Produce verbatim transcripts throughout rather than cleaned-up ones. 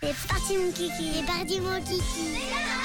C'est parti mon kiki, c'est parti mon kiki.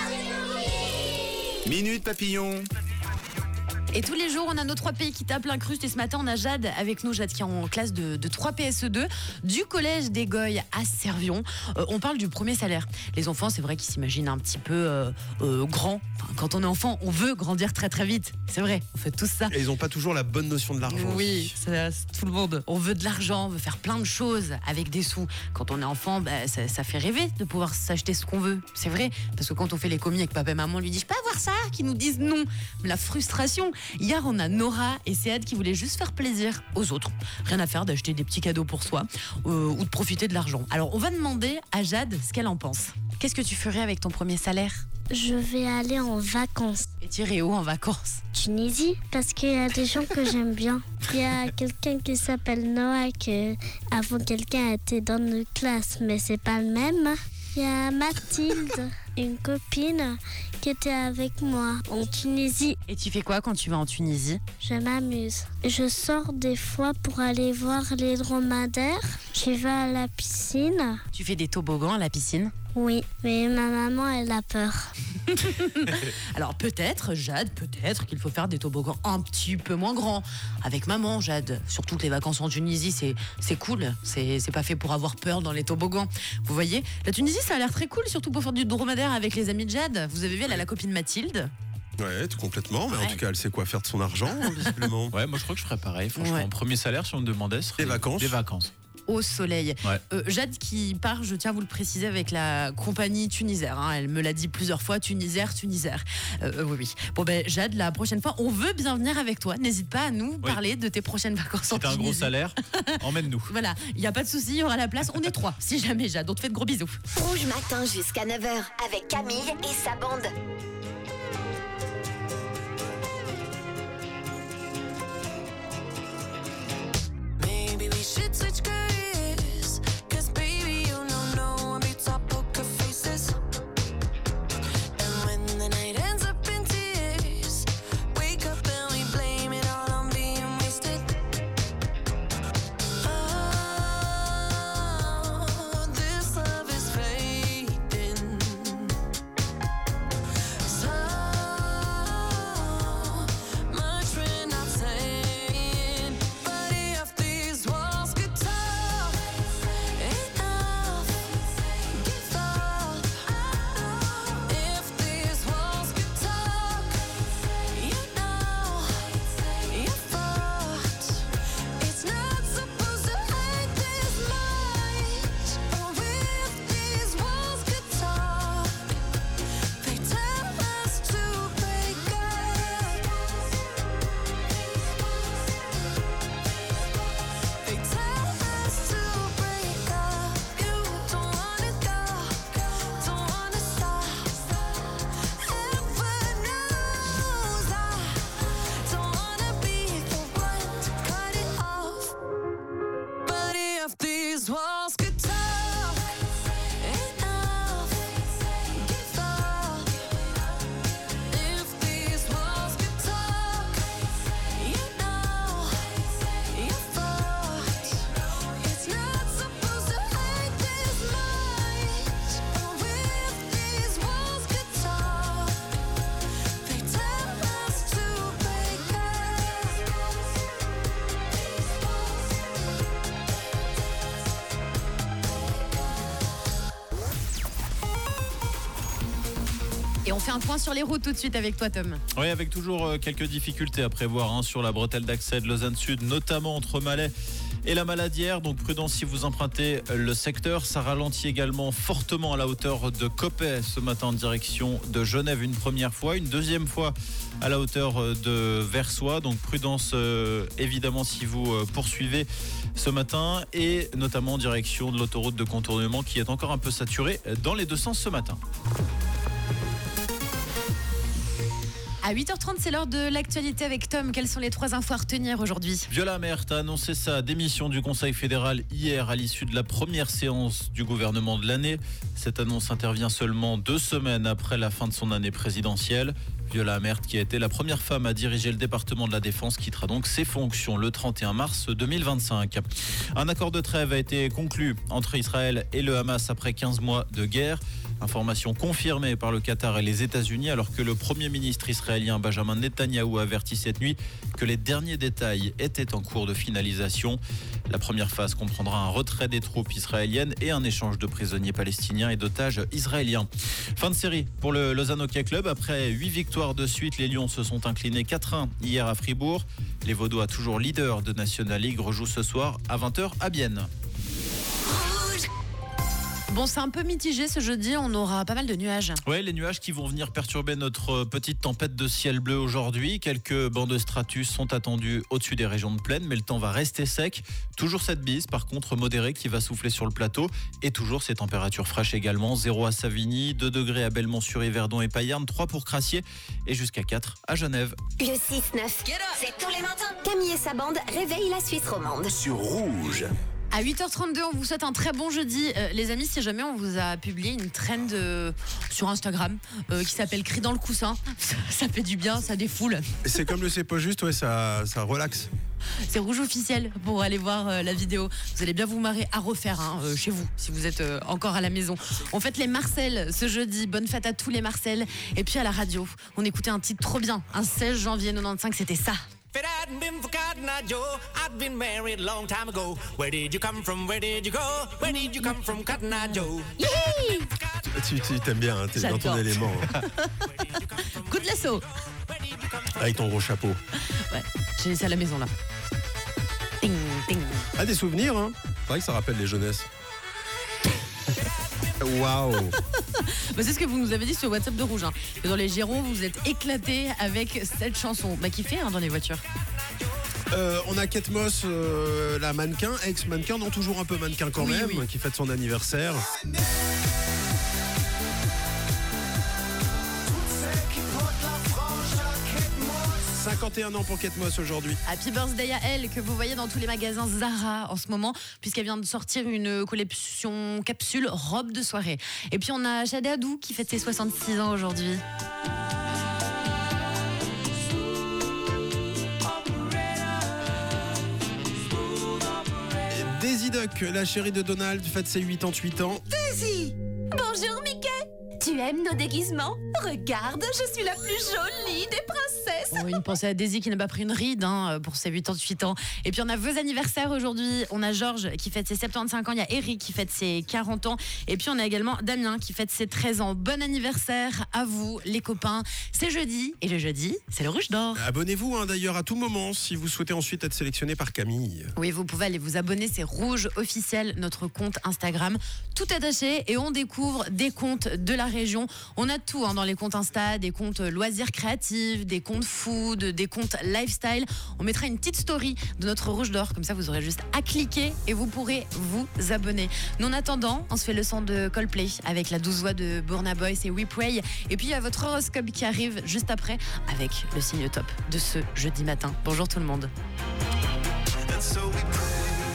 Minute Papillon. Et tous les jours, on a nos trois pays qui tapent l'incruste. Et ce matin, on a Jade avec nous. Jade qui est en classe de, de trois P S E deux du collège des Goyes à Servion. Euh, on parle du premier salaire. Les enfants, c'est vrai qu'ils s'imaginent un petit peu euh, euh, grands. Enfin, quand on est enfant, on veut grandir très très vite. C'est vrai, on fait tous ça. Et ils n'ont pas toujours la bonne notion de l'argent. Oui, c'est, c'est tout le monde. On veut de l'argent, on veut faire plein de choses avec des sous. Quand on est enfant, bah, ça, ça fait rêver de pouvoir s'acheter ce qu'on veut. C'est vrai, parce que quand on fait les commis avec papa et maman, on lui dit « Je peux avoir ça ?» Qui nous disent non. La frustration. Hier, on a Nora et Céad qui voulaient juste faire plaisir aux autres. Rien à faire d'acheter des petits cadeaux pour soi euh, ou de profiter de l'argent. Alors, on va demander à Jade ce qu'elle en pense. Qu'est-ce que tu ferais avec ton premier salaire ? Je vais aller en vacances. Et tu irais où en vacances ? Tunisie, parce qu'il y a des gens que j'aime bien. Il y a quelqu'un qui s'appelle Noah, que avant quelqu'un était dans notre classe, mais c'est pas le même. Il y a Mathilde, une copine qui était avec moi en Tunisie. Et tu fais quoi quand tu vas en Tunisie ? Je m'amuse. Je sors des fois pour aller voir les dromadaires. Je vais à la piscine. Tu fais des toboggans à la piscine ? Oui, mais ma maman, elle a peur. Alors peut-être, Jade, peut-être qu'il faut faire des toboggans un petit peu moins grands. Avec maman, Jade. Surtout que les vacances en Tunisie, c'est, c'est cool. C'est, c'est pas fait pour avoir peur dans les toboggans. Vous voyez ? La Tunisie, ça a l'air très cool, surtout pour faire du dromadaire avec les amis de Jade. Vous avez vu, elle a la copine Mathilde. Ouais, tout complètement. Mais Ouais. en tout cas, elle sait quoi faire de son argent, visiblement. Ouais, moi je crois que je ferais pareil. Franchement, Ouais. premier salaire, si on me demandait, ce serait Des vacances. Des vacances. Au soleil. Ouais. Euh, Jade qui part, je tiens à vous le préciser, avec la compagnie Tunisair. Hein. Elle me l'a dit plusieurs fois, Tunisair, Tunisair. Euh, oui, oui. Bon ben Jade, la prochaine fois, on veut bien venir avec toi. N'hésite pas à nous Oui. parler de tes prochaines vacances en Si t'as un Tunisie. gros salaire, emmène-nous. Voilà, il n'y a pas de souci, il y aura la place. On est trois, si jamais Jade. On te fait de gros bisous. Rouge matin jusqu'à neuf heures avec Camille et sa bande. Maybe we should switch careers, 'cause baby you know no one beats our poker faces. And when the night ends up in tears, wake up and we blame it all on being wasted. Oh, this love is fading. So much we're not saying, but if these walls could talk, enough, give up. If these walls could talk, you know you're fucked. It's not supposed to hurt this much. Oh, if these walls could talk, they tell us to break up. They tell us to break up. You don't wanna go, don't wanna stop. Heaven knows I don't wanna be the one to cut it off. But if these walls could talk, enough, give up. If these walls could talk, you know you're fucked. It's not supposed to hurt this much. Oh, if these walls could talk, they tell us to break up. Et on fait un point sur les routes tout de suite avec toi, Tom. Oui, avec toujours euh, quelques difficultés à prévoir hein, sur la bretelle d'accès de Lausanne Sud, notamment entre Malais et la Maladière. Donc prudence si vous empruntez le secteur. Ça ralentit également fortement à la hauteur de Coppet ce matin en direction de Genève une première fois. Une deuxième fois à la hauteur de Versoix. Donc prudence euh, évidemment si vous euh, poursuivez ce matin. Et notamment en direction de l'autoroute de contournement qui est encore un peu saturée dans les deux sens ce matin. À huit heures trente, c'est l'heure de l'actualité avec Tom. Quelles sont les trois infos à retenir aujourd'hui ? Viola Amherd a annoncé sa démission du Conseil fédéral hier à l'issue de la première séance du gouvernement de l'année. Cette annonce intervient seulement deux semaines après la fin de son année présidentielle. Viola Amert, qui a été la première femme à diriger le département de la Défense, quittera donc ses fonctions le trente et un mars deux mille vingt-cinq. Un accord de trêve a été conclu entre Israël et le Hamas après quinze mois de guerre. Information confirmée par le Qatar et les États-Unis, alors que le Premier ministre israélien Benjamin Netanyahou a averti cette nuit que les derniers détails étaient en cours de finalisation. La première phase comprendra un retrait des troupes israéliennes et un échange de prisonniers palestiniens et d'otages israéliens. Fin de série pour le Lausanne Hockey Club. Après huit victoires de suite, les Lions se sont inclinés quatre un hier à Fribourg. Les Vaudois, toujours leaders de National League, rejouent ce soir à vingt heures à Bienne. Bon, c'est un peu mitigé ce jeudi, on aura pas mal de nuages. Ouais, les nuages qui vont venir perturber notre petite tempête de ciel bleu aujourd'hui. Quelques bancs de stratus sont attendus au-dessus des régions de plaine, mais le temps va rester sec. Toujours cette bise, par contre modérée, qui va souffler sur le plateau. Et toujours ces températures fraîches également. zéro à Savigny, deux degrés à Belmont-sur-Yverdon et Payerne, trois pour Crassier et jusqu'à quatre à Genève. Le six neuf, c'est tous les matins. Camille et sa bande réveillent la Suisse romande. Sur Rouge. À huit heures trente-deux, on vous souhaite un très bon jeudi. Euh, les amis, si jamais on vous a publié une trend euh, sur Instagram euh, qui s'appelle Cri dans le coussin, ça fait du bien, ça défoule. C'est comme le C'est pas juste, ouais, ça, ça relaxe. C'est Rouge officiel pour aller voir euh, la vidéo. Vous allez bien vous marrer à refaire hein, euh, chez vous, si vous êtes euh, encore à la maison. On fête les Marcel ce jeudi. Bonne fête à tous les Marcel. Et puis à la radio, on écoutait un titre trop bien. Un seize janvier quatre-vingt-quinze, c'était ça. If it hadn't been for Cotton Eye Joe, I'd been married a long time ago. Where did you come from? Where did you go? Where did you come from, Cotton Eye Joe? Tu, tu t'aimes bien, hein, t'es dans ton J'adore. élément. Hein. Coup de lasso. Avec ton gros chapeau. Ouais, j'ai laissé à la maison là. Ting, ting. Ah, des souvenirs, hein. C'est vrai que ça rappelle les jeunesses. Waouh. Bah, c'est ce que vous nous avez dit sur WhatsApp de Rouge. Hein. Que dans les Girons, vous êtes éclatés avec cette chanson. Bah, qui fait hein, dans les voitures. Euh, on a Kate Moss, euh, la mannequin, ex-mannequin, non toujours un peu mannequin quand Oui, même, oui. qui fête son anniversaire. cinquante et un ans pour Kate Moss aujourd'hui. Happy birthday à elle, que vous voyez dans tous les magasins Zara en ce moment, puisqu'elle vient de sortir une collection capsule robe de soirée. Et puis on a Shadé Hadou qui fête ses soixante-six ans aujourd'hui. Daisy Duck, la chérie de Donald, fête ses quatre-vingt-huit ans. Daisy! Bonjour Mickey! Tu aimes nos déguisements? Regarde, je suis la plus jolie des princesses! Oh, une pensée à Daisy qui n'a pas pris une ride hein, pour ses quatre-vingt-huit ans. Et puis on a vos anniversaires aujourd'hui. On a Georges qui fête ses soixante-quinze ans. Il y a Eric qui fête ses quarante ans. Et puis on a également Damien qui fête ses treize ans. Bon anniversaire à vous les copains. C'est jeudi et le jeudi, c'est le Rouge d'Or. Abonnez-vous hein, d'ailleurs à tout moment si vous souhaitez ensuite être sélectionné par Camille. Oui, vous pouvez aller vous abonner, c'est Rouge officiel, notre compte Instagram. Tout attaché et on découvre des comptes de la région. On a tout hein, dans les comptes Insta, des comptes loisirs créatifs, des comptes food, des comptes lifestyle. On mettra une petite story de notre Rouge d'Or, comme ça vous aurez juste à cliquer et vous pourrez vous abonner. Nous en attendant, on se fait le son de Coldplay avec la douce voix de Burna Boy, c'est We Pray. Et puis il y a votre horoscope qui arrive juste après avec le signe top de ce jeudi matin. Bonjour tout le monde. And so we pray.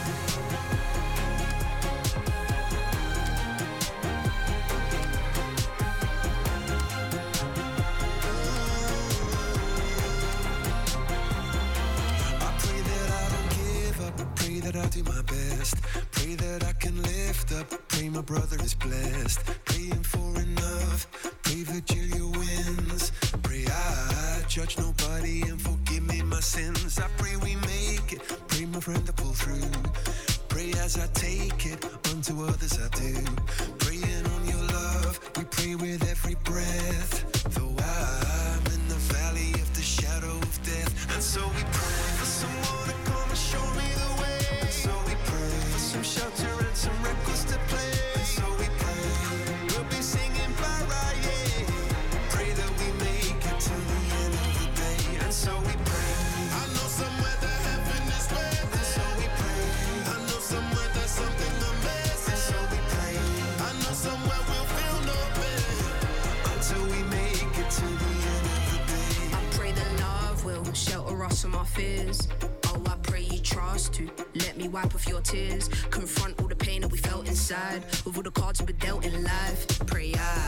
That I'll do my best. Pray that I can lift up. Pray my brother is blessed. Praying for enough. Pray Virgilia wins. Pray I judge nobody and forgive me my sins. I pray we make it. Pray my friend to pull through. Pray as I take it. Unto others I do. Praying on your love. We pray with every breath. Though I'm in the valley of the shadow of death. And so we pray for someone to come and show me the way. Some shelter and some records to play. And so we pray, we'll be singing para, yeah. Pray that we make it to the end of the day. And so we pray, I know somewhere that heaven is waiting. And so we pray, I know somewhere there's something amazing. And so we pray, I know somewhere we'll feel no pain until we make it to the end of the day. I pray that love will shelter us from our fears. Oh, I pray you trust to let me wipe off your tears. Confront all the pain that we felt inside with all the cards we were dealt in life. Pray I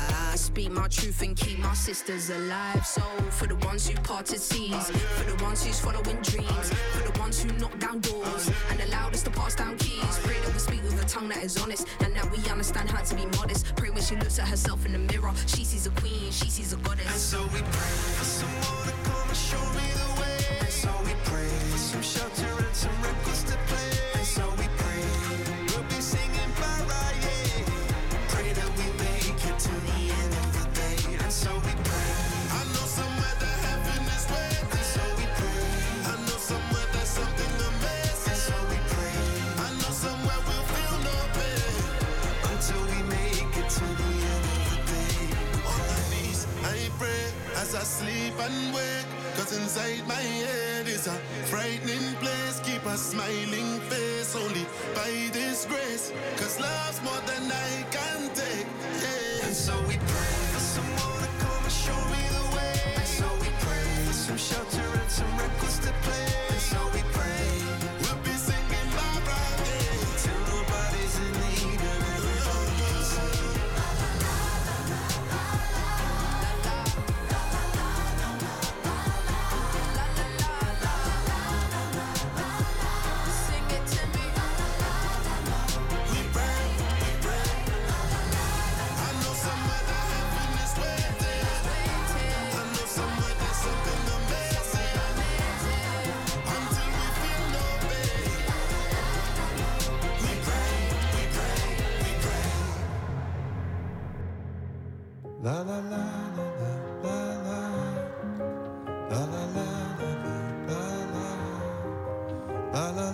speak my truth and keep my sisters alive. So for the ones who parted seas, for the ones who's following dreams, for the ones who knock down doors and allowed us to pass down keys. Pray that we speak with a tongue that is honest and that we understand how to be modest. Pray when she looks at herself in the mirror, she sees a queen, she sees a goddess. And so we pray for someone to come and show me the way. And so we pray for some shelter and some records to play. And so we pray we'll be singing Mariah. Pray that we make it to the end of the day. And so we pray. I know somewhere that heaven is waiting. And so we pray. I know somewhere there's something amazing. And so we pray. I know somewhere we'll feel no pain until we make it to the end of the day. On my knees, I pray as I sleep and wake. Cause inside my head is a frightening place. Keep a smiling face only by this grace. Cause love's more than I can take, yeah. And so we pray for someone to come and show me the way. And so we pray for some shelter and some records to play. And so we pray we'll be singing Bye Bye till nobody's in need and everybody can sing. La la la la la la la la la la la la la la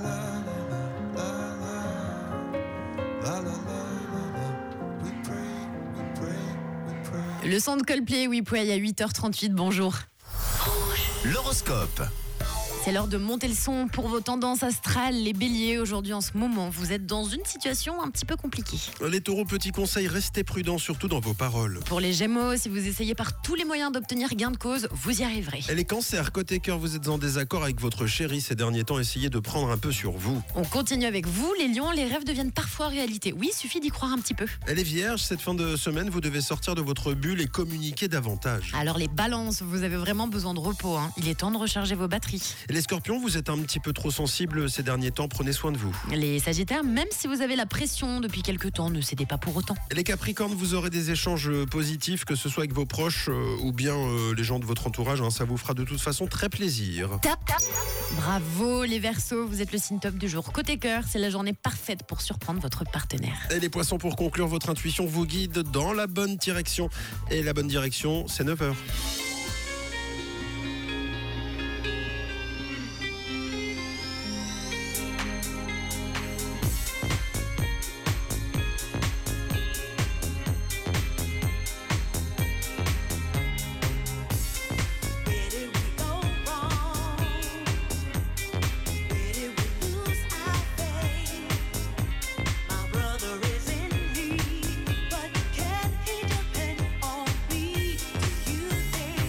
la la la. We pray, we pray, we pray. Le son de Coldplay, oui, Pouay, à huit heures trente-huit, bonjour. L'horoscope. C'est l'heure de monter le son pour vos tendances astrales. Les béliers, aujourd'hui en ce moment, vous êtes dans une situation un petit peu compliquée. Les taureaux, petit conseil, restez prudents, surtout dans vos paroles. Pour les gémeaux, si vous essayez par tous les moyens d'obtenir gain de cause, vous y arriverez. Et les cancers, côté cœur, vous êtes en désaccord avec votre chéri ces derniers temps, essayez de prendre un peu sur vous. On continue avec vous, les lions, les rêves deviennent parfois réalité. Oui, il suffit d'y croire un petit peu. Et les vierges, cette fin de semaine, vous devez sortir de votre bulle et communiquer davantage. Alors les balances, vous avez vraiment besoin de repos, hein. Il est temps de recharger vos batteries. Et les scorpions, vous êtes un petit peu trop sensible ces derniers temps, prenez soin de vous. Les sagittaires, même si vous avez la pression depuis quelque temps, ne cédez pas pour autant. Et les capricornes, vous aurez des échanges positifs, que ce soit avec vos proches euh, ou bien euh, les gens de votre entourage, hein, ça vous fera de toute façon très plaisir. Tap, tap. Bravo les Verseaux, vous êtes le signe top du jour. Côté cœur, c'est la journée parfaite pour surprendre votre partenaire. Et les poissons, pour conclure, votre intuition vous guide dans la bonne direction. Et la bonne direction, c'est neuf heures. But can he depend on me? Do you think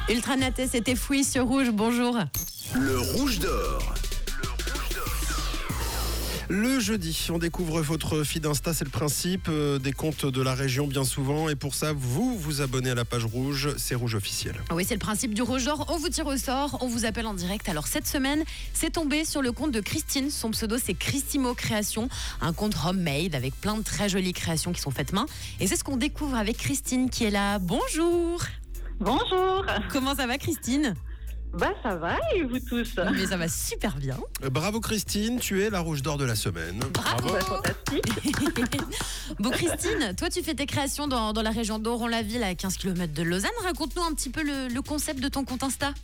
Ultranet, c'était Fouille sur Rouge, bonjour. Le Rouge d'Or. Le jeudi, on découvre votre feed Insta, c'est le principe, euh, des comptes de la région bien souvent. Et pour ça, vous vous abonnez à la page rouge, c'est Rouge officiel. Oui, c'est le principe du Rouge d'Or. On vous tire au sort, on vous appelle en direct. Alors cette semaine, c'est tombé sur le compte de Christine. Son pseudo, c'est Christimo Création, un compte homemade avec plein de très jolies créations qui sont faites main. Et c'est ce qu'on découvre avec Christine qui est là. Bonjour. Bonjour. Comment ça va, Christine ? Bah ça va et vous tous? Mais ça va super bien. Euh, Bravo Christine, tu es la Rouge d'Or de la semaine. Bravo. Bah, fantastique. Bon Christine, toi tu fais tes créations dans, dans la région d'Oron-la-Ville à quinze kilomètres de Lausanne. Raconte-nous un petit peu le, le concept de ton compte Insta.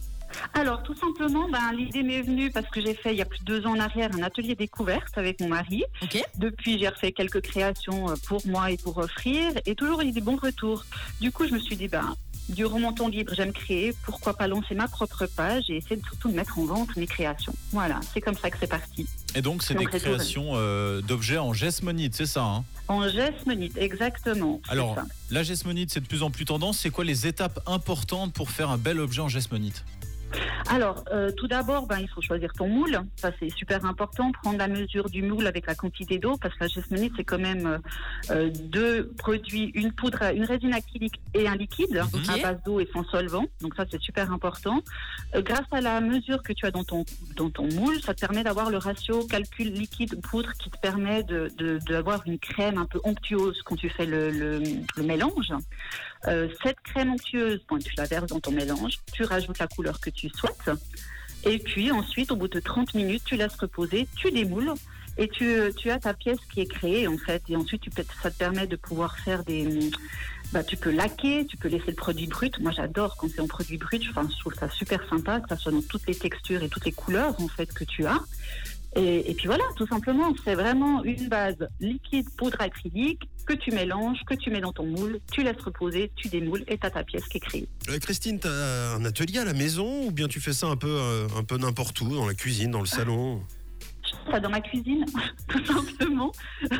Alors tout simplement, ben, l'idée m'est venue parce que j'ai fait il y a plus de deux ans en arrière un atelier découverte avec mon mari. Ok. Depuis j'ai refait quelques créations pour moi et pour offrir et toujours il y a des bons retours. Du coup je me suis dit ben durant mon temps libre, j'aime créer. Pourquoi pas lancer ma propre page et essayer de surtout de mettre en vente mes créations. Voilà, c'est comme ça que c'est parti. Et donc, c'est Donc, des créations euh, d'objets en gesmonite, c'est ça hein? En gesmonite, exactement. c'est Alors, ça. la gesmonite, c'est de plus en plus tendance. C'est quoi les étapes importantes pour faire un bel objet en gesmonite? Alors, euh, tout d'abord, ben, il faut choisir ton moule. Ça, c'est super important. Prendre la mesure du moule avec la quantité d'eau, parce que la gesmonite, c'est quand même euh, deux produits, une poudre, une résine acrylique et un liquide Ok. à base d'eau et sans solvant. Donc ça, c'est super important. Euh, grâce à la mesure que tu as dans ton dans ton moule, ça te permet d'avoir le ratio calcul liquide-poudre qui te permet de, de, d'avoir une crème un peu onctueuse quand tu fais le, le, le mélange. Euh, cette crème onctueuse, bon, tu la verses dans ton mélange, tu rajoutes la couleur que tu souhaites, et puis ensuite, au bout de trente minutes, tu laisses reposer, tu démoules, et tu, tu as ta pièce qui est créée, en fait, et ensuite, tu peux, ça te permet de pouvoir faire des... Bah, tu peux laquer, tu peux laisser le produit brut. Moi, j'adore quand c'est en produit brut, enfin, je trouve ça super sympa, que ça soit dans toutes les textures et toutes les couleurs, en fait, que tu as. Et, et puis voilà, tout simplement, c'est vraiment une base liquide, poudre acrylique, que tu mélanges, que tu mets dans ton moule, tu laisses reposer, tu démoules et tu as ta pièce qui est créée. Euh, Christine, tu as un atelier à la maison ou bien tu fais ça un peu, euh, un peu n'importe où, dans la cuisine, dans le salon? Ça dans ma cuisine, tout simplement.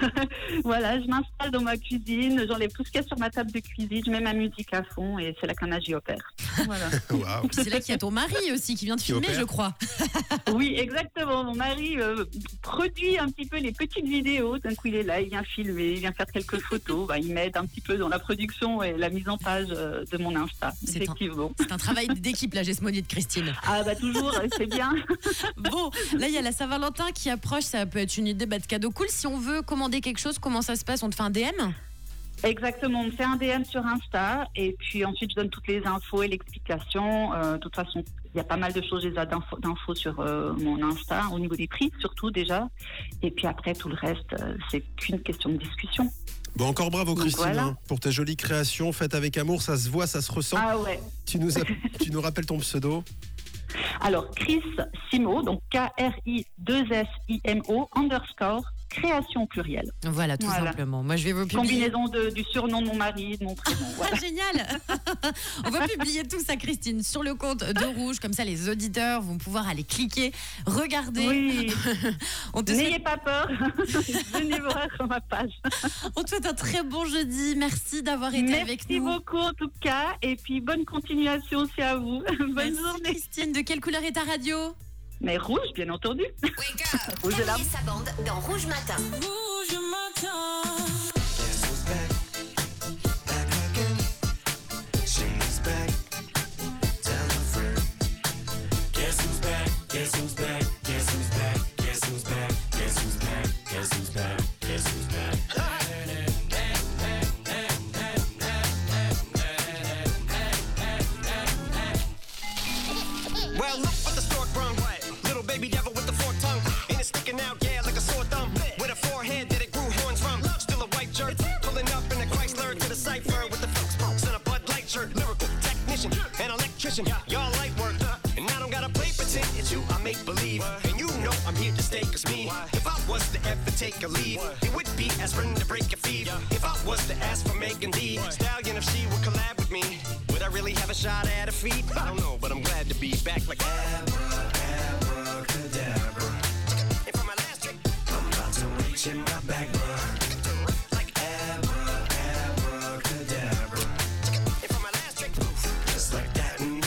Voilà, je m'installe dans ma cuisine, j'enlève tout ce qu'il y a sur ma table de cuisine, je mets ma musique à fond et c'est là que la magie opère. Voilà. Waouh. Puis c'est là qu'il y a ton mari aussi qui vient de Qui filmer, opère. je crois. Oui, exactement. Mon mari euh, produit un petit peu les petites vidéos. D'un coup, il est là, il vient filmer, il vient faire quelques photos. Bah, il m'aide un petit peu dans la production et la mise en page euh, de mon Insta, C'est un- effectivement. C'est un travail d'équipe, la gesmonite, Christine. Ah bah toujours, c'est bien. Bon, là il y a la Saint-Valentin qui approche, ça peut être une idée bah, de cadeau cool. Si on veut commander quelque chose, comment ça se passe? On te fait un D M? Exactement, on me fait un D M sur Insta et puis ensuite je donne toutes les infos et l'explication. Euh, de toute façon, il y a pas mal de choses déjà d'infos, d'infos sur euh, mon Insta, au niveau des prix surtout déjà. Et puis après, tout le reste, euh, c'est qu'une question de discussion. Bon, encore bravo Donc, Christine voilà. hein, pour tes jolies créations faites avec amour, ça se voit, ça se ressent. Ah ouais. Tu, nous as- tu nous rappelles ton pseudo? Alors, Chris Simo, donc K R I deux S I M O underscore création plurielle. Voilà, tout Voilà. simplement. Moi je vais vous publier. Combinaison de, du surnom de mon mari, de mon prénom. Voilà. Ah, génial. On va publier tout ça, Christine, sur le compte de Rouge. Comme ça, les auditeurs vont pouvoir aller cliquer, regarder. Oui, On te n'ayez souhaite, pas peur. Venez voir sur ma page. on te souhaite un très bon jeudi. Merci d'avoir été avec Merci nous. beaucoup en tout cas. Et puis bonne continuation aussi à vous. Bonne Merci, journée. Christine. De quelle couleur est ta radio? Mais rouge, bien entendu. Rouge est là. Camille et sa bande dans Rouge Matin. Guess who's back? Back again. She's back. Tell a friend. Guess who's back? Guess who's back? Guess who's back? Guess who's back? Guess who's back? Guess who's back? Guess who's back? Well, look what the stork brung. Little baby devil with the forked tongue. And it's sticking out, yeah, like a sore thumb. With a forehead that it grew horns from. Still a white jerk. Pulling up in a Chrysler to the cipher with the Phillips smokes and a Bud Light shirt. Lyrical technician, an electrician. Y'all light work. And I don't gotta play pretend. It's you, I make believe. And you know I'm here to stay, cause me. If I was to ever take a leave, it would be aspirin to break a fever. If I was to ask for Megan Thee Stallion, if she would collab with me, would I really have a shot at a feat? I don't know, but I'm glad to be back like Abracadabra. And for my last trick, I'm about to reach in my bag, bruh. like Abra, abracadabra. and for my last trick, Just like that, and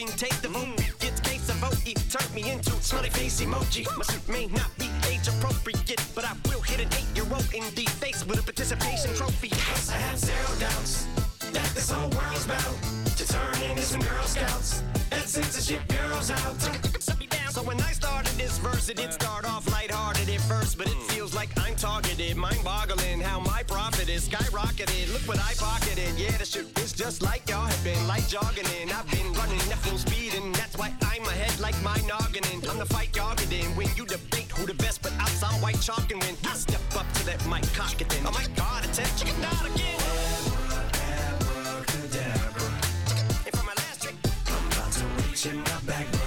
green tape. The vote gets case of vote. He turned me into smiley face emoji. My suit may not be age appropriate, but I will hit an eight-year-old in the face with a participation trophy. Plus I have zero doubts that this whole world's bound to turn into some Girl Scouts. That censorship bureau's out. So when I started this verse, it did start off lighthearted at first, but it feels like I'm targeted. Mind-boggling how my profit is skyrocketed. Look what I pocketed. Yeah, the shit is just like y'all have been, like jogging in. I've been running at full speed, and that's why I'm ahead like my noggin. I'm the fight y'all get in. When you debate who the best, but I'm some white chalk, and when I step up to that mic, cock it then. Oh my God, attention, chicken out again. Abracadabra. And for my last trick, I'm about to reach in my back, bro.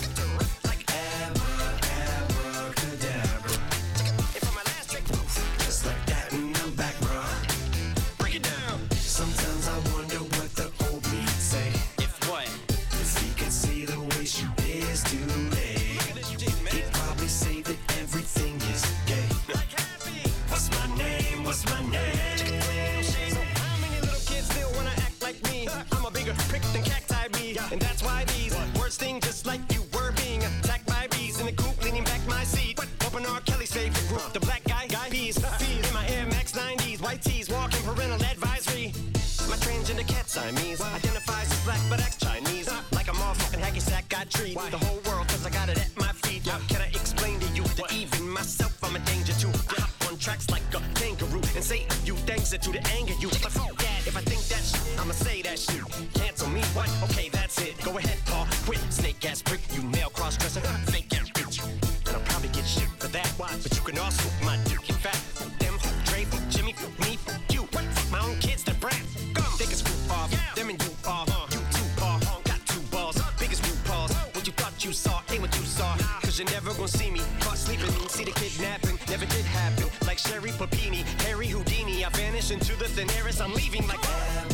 And that's why these words sting just like you were being attacked by bees in the coop, leaning back my seat. Open R. Kelly's favorite group, the black guy, guy bees. Feed in my Air Max nineties, white tees, walking parental advisory. My transgender cat Siamese identifies as black but acts Chinese. Like a motherfucking hacky sack, got treat the whole world cause I got it at my feet. How can I explain to you that even myself I'm a danger to? I hop on tracks like a kangaroo and say a few things that to the anger you. But fuck that, if I think that shit, I'ma say that shit. Cancel me, what? Okay, that's it. Go ahead, Paul. Quit, snake ass prick, you male cross dresser, fake ass bitch. And I'll probably get shit for that. But you can also my dick in fat. Them, Dre, Jimmy, me, you. Fuck my own kids, that brat. Gum, they can screw off. Them and you are. You two are. Got two balls, biggest blue paws. What you thought you saw ain't what you saw. Cause you're never gonna see me caught sleeping. See the kidnapping, never did happen. Like Sherry Papini, Harry Houdini. I vanish into the thin air as I'm leaving like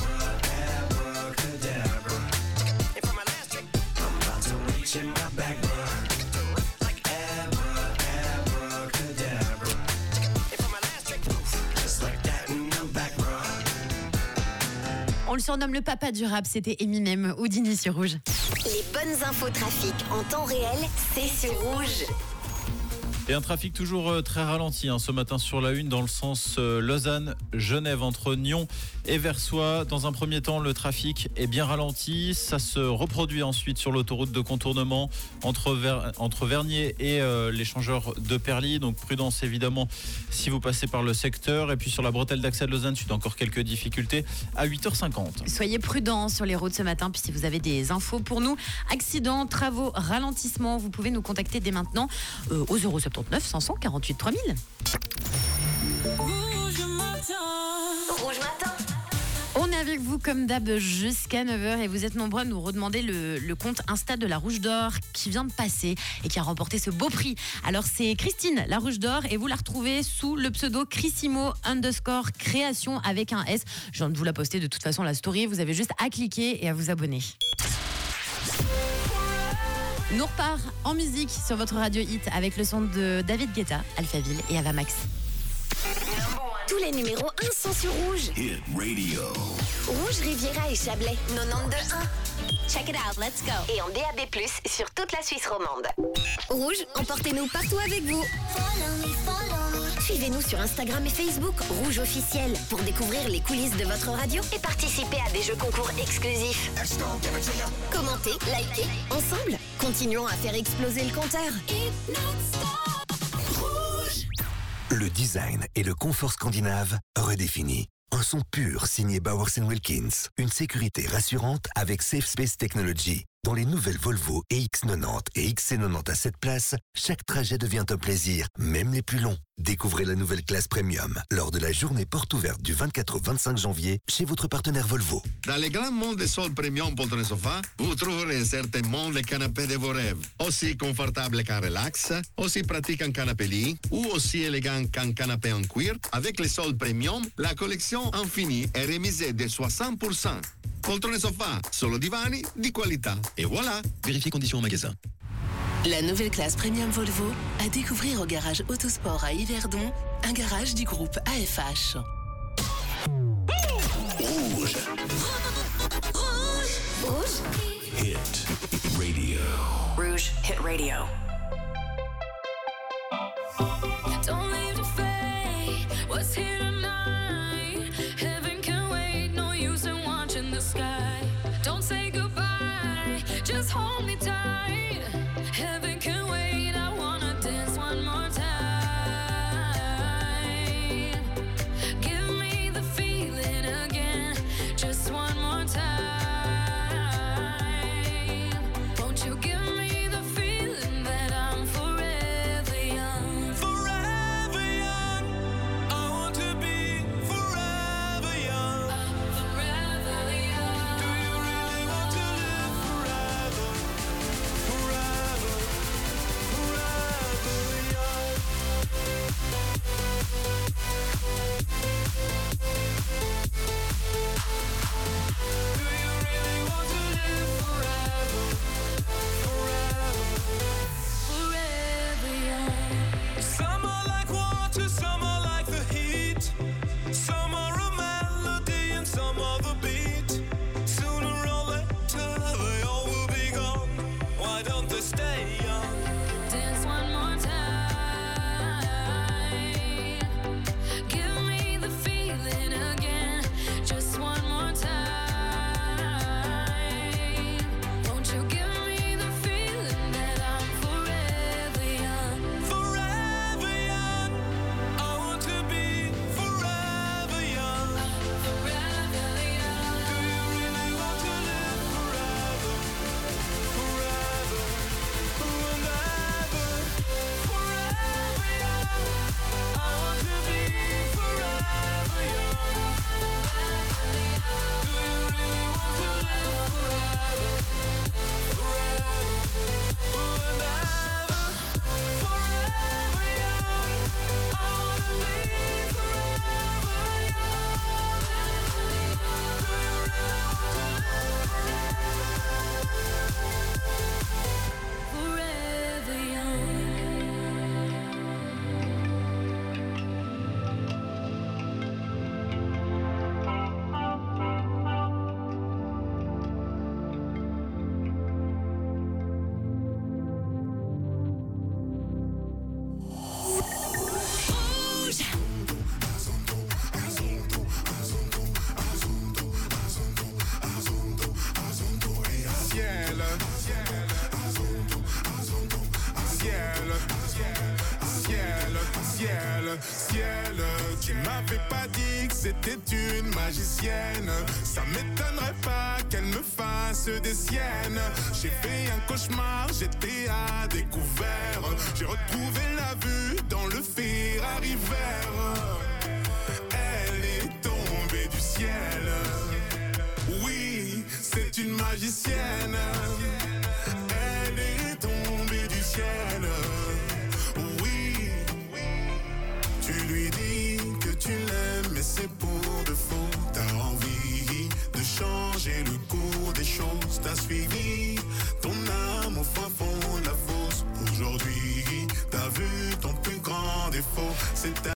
abracadabra. And for my last trick, I'm about to reach in my back, bro. Like abra, abracadabra. And for my last trick, just like that, and I'm back, bro. On le surnomme le papa du rap, c'était Eminem, Houdini sur Rouge. Les bonnes infos trafic en temps réel, c'est sur Rouge. Et un trafic toujours très ralenti hein, ce matin sur la une dans le sens euh, Lausanne-Genève entre Nyon et Versoix. Dans un premier temps, le trafic est bien ralenti. Ça se reproduit ensuite sur l'autoroute de contournement entre, Ver- entre Vernier et euh, l'échangeur de Perly. Donc prudence évidemment si vous passez par le secteur. Et puis sur la bretelle d'accès de Lausanne-Sud, encore quelques difficultés à huit heures cinquante. Soyez prudents sur les routes ce matin. Puis si vous avez des infos pour nous, accidents, travaux, ralentissements, vous pouvez nous contacter dès maintenant euh, au zéro sept neuf cinq cent quarante-huit trois mille. Rouge matin. Rouge matin. On est avec vous comme d'hab jusqu'à neuf heures et vous êtes nombreux à nous redemander le, le compte Insta de la Rouge d'Or qui vient de passer et qui a remporté ce beau prix. Alors c'est Christine, la Rouge d'Or, et vous la retrouvez sous le pseudo Chrisimo underscore création avec un S. Je viens de vous la poster de toute façon la story, vous avez juste à cliquer et à vous abonner. Nous repart en musique sur votre radio hit avec le son de David Guetta, Alphaville et Ava Max. Tous les numéros un sont sur Rouge. Hit Radio. Rouge, Riviera et Chablais, quatre-vingt-douze un. Check it out, let's go. Et en D A B plus, sur toute la Suisse romande. Rouge, emportez-nous partout avec vous. Suivez-nous sur Instagram et Facebook, Rouge officiel, pour découvrir les coulisses de votre radio et participer à des jeux concours exclusifs. Commentez, likez, ensemble, continuons à faire exploser le compteur. Rouge. Le design et le confort scandinave redéfinis. Un son pur signé Bowers and Wilkins. Une sécurité rassurante avec Safe Space Technology. Dans les nouvelles Volvo E X quatre-vingt-dix et X C quatre-vingt-dix à sept places, chaque trajet devient un plaisir, même les plus longs. Découvrez la nouvelle classe Premium lors de la journée porte ouverte du vingt-quatre au vingt-cinq janvier chez votre partenaire Volvo. Dans les grands mondes de sol premium poltron sofa, vous trouverez certainement le canapé de vos rêves. Aussi confortable qu'un relax, aussi pratique qu'un canapé lit, ou aussi élégant qu'un canapé en cuir. Avec les sols premium, la collection infinie est remisée de soixante pour cent. Poltrone sofa, solo divani di qualità. Et voilà. Vérifiez conditions au magasin. La nouvelle classe Premium Volvo à découvrir au garage Autosport à Yverdon, un garage du groupe A F H. Rouge. Rouge. Hit Radio. Rouge Hit Radio. Don't leave the fate. What's here tonight? Heaven can wait. No use in watching the sky. Don't say goodbye. Just hold me tight. Heaven can wait. I wanna dance one more time. Give me the feeling again. Just one more time. Won't you give me the feeling that I'm forever young? Forever young. I want to be forever young. Forever young. Do you really want to live forever? Forever, forever young. Do you really want to live forever? Forever, Forever young. some are like water, some are like the heat. Some are a melody and some are the beat. Sooner or later they all will be gone. Why don't they stay young? Dance one more time. Give me the feeling again. Just one more time. Won't you give me the feeling that I'm forever young? Forever young. I want to be forever young. Forever young. Do you really want to live forever? Forever, and ever. Forever young. I want to be forever young. Do you really want to live forever? Forever, and ever. Forever young. I want to be forever Forever young. Rouge. Ciel, ciel, ciel, ciel, ciel. Tu m'avais pas dit que c'était une magicienne. Ça m'étonnerait pas qu'elle me fasse des siennes. J'ai fait un cauchemar, j'étais à découvert. J'ai retrouvé la vue dans le Ferrari vert. Elle est tombée du ciel. Oui, c'est une magicienne. Elle est tombée du ciel. Oui, tu lui dis que tu l'aimes, mais c'est pour de faux. T'as envie de changer le cours des choses. T'as suivi